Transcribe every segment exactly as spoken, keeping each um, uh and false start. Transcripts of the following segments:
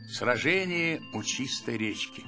Сражение у чистой речки.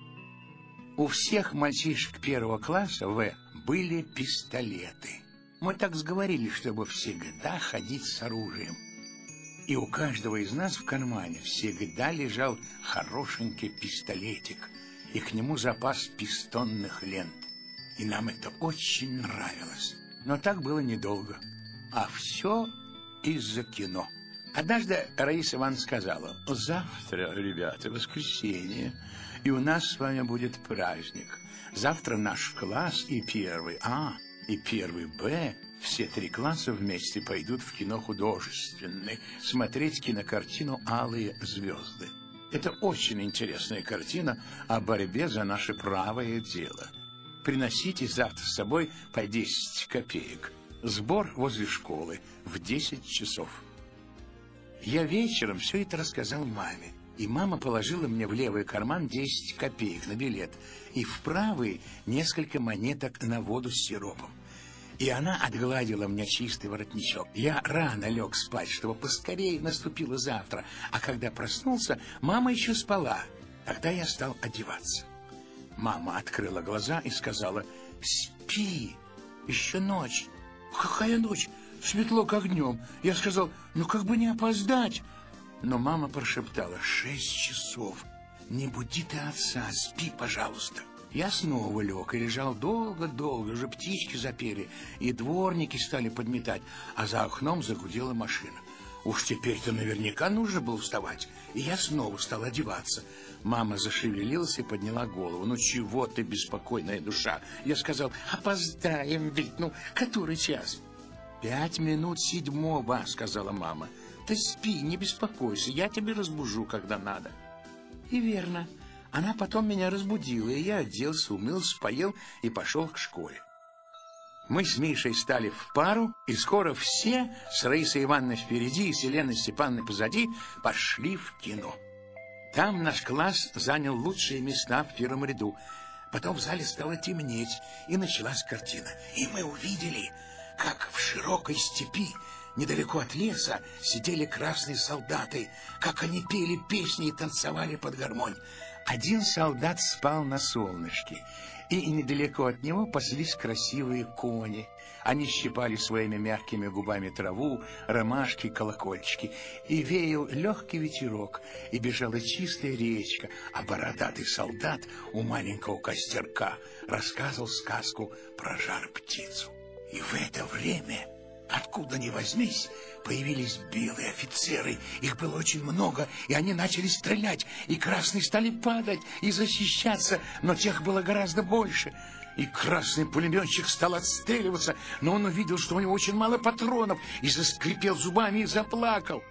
У всех мальчишек первого класса В были пистолеты. Мы так сговорились, чтобы всегда ходить с оружием. И у каждого из нас в кармане всегда лежал хорошенький пистолетик, и к нему запас пистонных лент. И нам это очень нравилось. Но так было недолго. А все из-за кино. Однажды Раиса Ивановна сказала: завтра, ребята, воскресенье, и у нас с вами будет праздник. Завтра наш класс и первый А, и первый Б, все три класса вместе пойдут в кино художественное смотреть кинокартину «Алые звезды». Это очень интересная картина о борьбе за наше правое дело. Приносите завтра с собой по десять копеек. Сбор возле школы в десять часов. Я вечером все это рассказал маме, и мама положила мне в левый карман десять копеек на билет и в правый несколько монеток на воду с сиропом. И она отгладила мне чистый воротничок. Я рано лег спать, чтобы поскорее наступило завтра, а когда проснулся, мама еще спала. Тогда я стал одеваться. Мама открыла глаза и сказала: спи, еще ночь. Какая ночь? Светло как днем. Я сказал: ну как бы не опоздать. Но мама прошептала: шесть часов. Не буди ты отца, спи, пожалуйста. Я снова лег и лежал долго-долго, уже птички запели, и дворники стали подметать, а за окном загудела машина. Уж теперь-то наверняка нужно было вставать, и я снова стал одеваться. Мама зашевелилась и подняла голову. Ну чего ты, беспокойная душа? Я сказал: опоздаем ведь, ну который час? «Пять минут седьмого», — сказала мама. «Ты спи, не беспокойся, я тебя разбужу, когда надо». И верно. Она потом меня разбудила, и я оделся, умылся, поел и пошел к школе. Мы с Мишей стали в пару, и скоро все, с Раисой Ивановной впереди и с Еленой Степановной позади, пошли в кино. Там наш класс занял лучшие места в первом ряду. Потом в зале стало темнеть, и началась картина. И мы увидели, как в широкой степи, недалеко от леса, сидели красные солдаты, как они пели песни и танцевали под гармонь. Один солдат спал на солнышке, и недалеко от него паслись красивые кони. Они щипали своими мягкими губами траву, ромашки, колокольчики, и веял легкий ветерок, и бежала чистая речка, а бородатый солдат у маленького костерка рассказывал сказку про жар-птицу. И в это время, откуда ни возьмись, появились белые офицеры. Их было очень много, и они начали стрелять, и красные стали падать и защищаться, но тех было гораздо больше. И красный пулеметчик стал отстреливаться, но он увидел, что у него очень мало патронов, и заскрипел зубами и заплакал.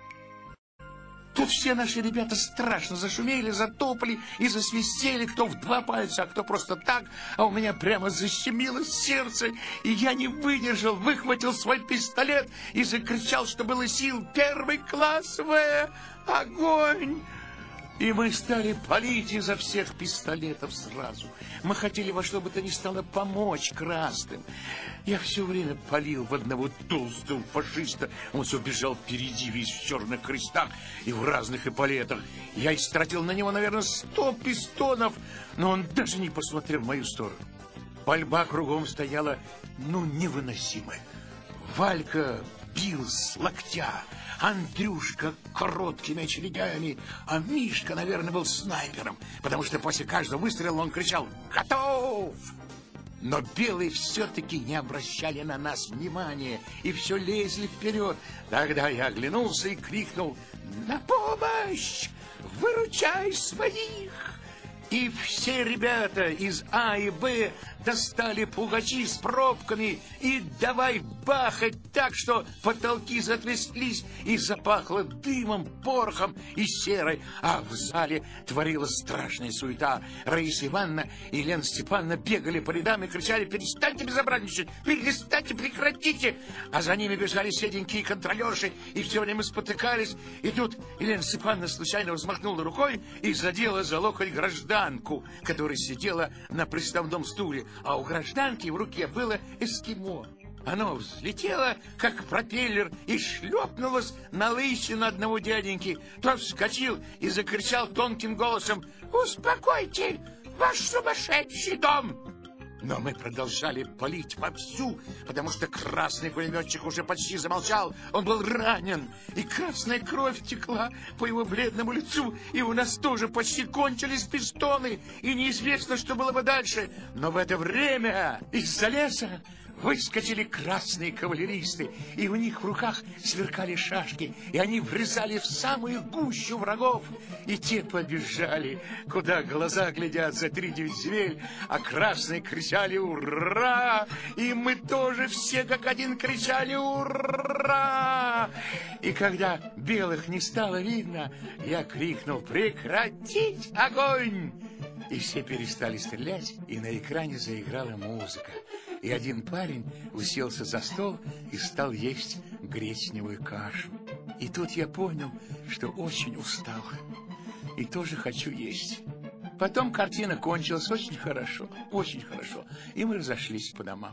Тут все наши ребята страшно зашумели, затопали и засвистели, кто в два пальца, а кто просто так, а у меня прямо защемило сердце, и я не выдержал, выхватил свой пистолет и закричал, что было сил: первый класс В, огонь! И мы стали палить изо всех пистолетов сразу. Мы хотели во что бы то ни стало помочь красным. Я все время палил в одного толстого фашиста. Он все бежал впереди, весь в черных крестах и в разных эполетах. Я истратил на него, наверное, сто пистонов, но он даже не посмотрел в мою сторону. Пальба кругом стояла, ну, невыносимая. Валька бил с локтя, Андрюшка короткими очередями, а Мишка, наверное, был снайпером, потому что после каждого выстрела он кричал: «Готов!». Но белые все-таки не обращали на нас внимания и все лезли вперед. Тогда я оглянулся и крикнул: «На помощь! Выручай своих!». И все ребята из А и Б достали пугачи с пробками и давай бахать так, что потолки затряслись и запахло дымом, порохом и серой, а в зале творилась страшная суета. Раиса Ивановна и Елена Степановна бегали по рядам и кричали: «Перестаньте безобразничать! Перестаньте, прекратите!». А за ними бежали седенькие контролерши и все время спотыкались. И тут Елена Степановна случайно взмахнула рукой и задела за локоть гражданку, которая сидела на приставном стуле, а у гражданки в руке было эскимо. Оно взлетело, как пропеллер, и шлепнулось на лысину одного дяденьки. Тот вскочил и закричал тонким голосом: «Успокойте ваш сумасшедший дом!» Но мы продолжали палить вовсю, потому что красный пулеметчик уже почти замолчал. Он был ранен, и красная кровь текла по его бледному лицу, и у нас тоже почти кончились пистоны, и неизвестно, что было бы дальше. Но в это время из-за леса выскочили красные кавалеристы, и у них в руках сверкали шашки, и они врезали в самую гущу врагов, и те побежали, куда глаза глядят, за три девять земель, а красные кричали «Ура!», и мы тоже все как один кричали «Ура!». И когда белых не стало видно, я крикнул «Прекратить огонь!», и все перестали стрелять, и на экране заиграла музыка. И один парень уселся за стол и стал есть гречневую кашу. И тут я понял, что очень устал и тоже хочу есть. Потом картина кончилась очень хорошо, очень хорошо, и мы разошлись по домам.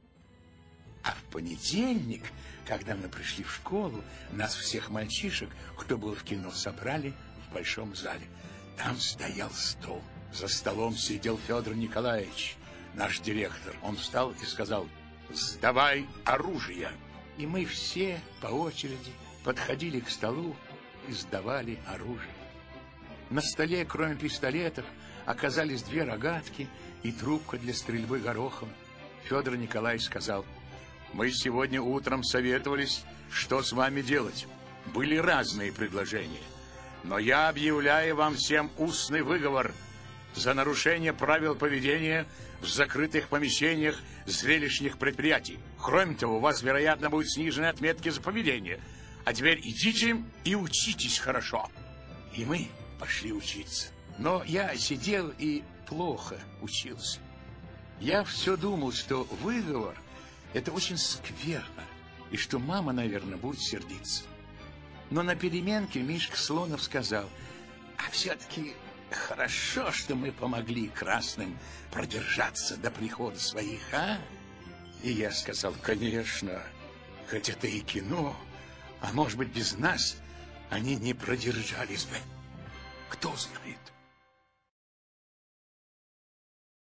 А в понедельник, когда мы пришли в школу, нас всех мальчишек, кто был в кино, собрали в большом зале. Там стоял стол. За столом сидел Федор Николаевич, наш директор. Он встал и сказал: «Сдавай оружие». И мы все по очереди подходили к столу и сдавали оружие. На столе, кроме пистолетов, оказались две рогатки и трубка для стрельбы горохом. Федор Николаевич сказал: «Мы сегодня утром советовались, что с вами делать. Были разные предложения. Но я объявляю вам всем устный выговор за нарушение правил поведения в закрытых помещениях зрелищных предприятий. Кроме того, у вас, вероятно, будут снижены отметки за поведение. А теперь идите и учитесь хорошо». И мы пошли учиться. Но я сидел и плохо учился. Я все думал, что выговор — это очень скверно, и что мама, наверное, будет сердиться. Но на переменке Мишка Слонов сказал: «А все-таки хорошо, что мы помогли красным продержаться до прихода своих, а?» И я сказал: «Конечно, хоть это и кино, а может быть, без нас они не продержались бы. Кто знает?»